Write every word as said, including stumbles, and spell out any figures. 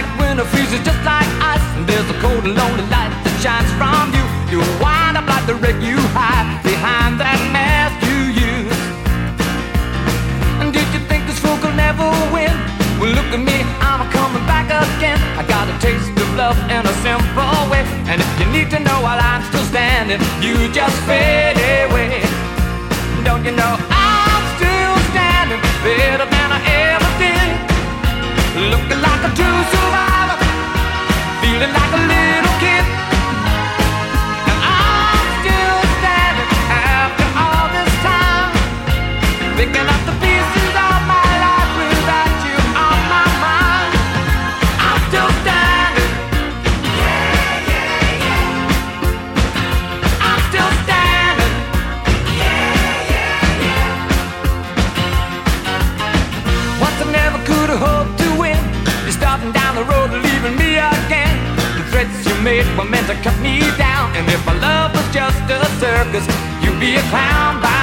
winter freezes just like ice, and there's a cold and lonely light that shines from you. You wind up like the wreck you hide behind that mask you use. And did you think this fool could never win? Well, look at me, I'm coming back again. I got a taste of love in a simple way, and if you need to know while I'm still standing, you just fade away. Don't you know I'm still standing better than I ever did, looking like a true survivor, feeling like a little kid. And I'm still standing after all this time, picking up the pieces of my life without you on my mind. I'm still standing. Yeah, yeah, yeah. I'm still standing. Yeah, yeah, yeah. Once I never could have hoped to win. You're starting down the road and leaving me again. The threats you made were meant to cut me down, and if my love was just a circus, you'd be a clown by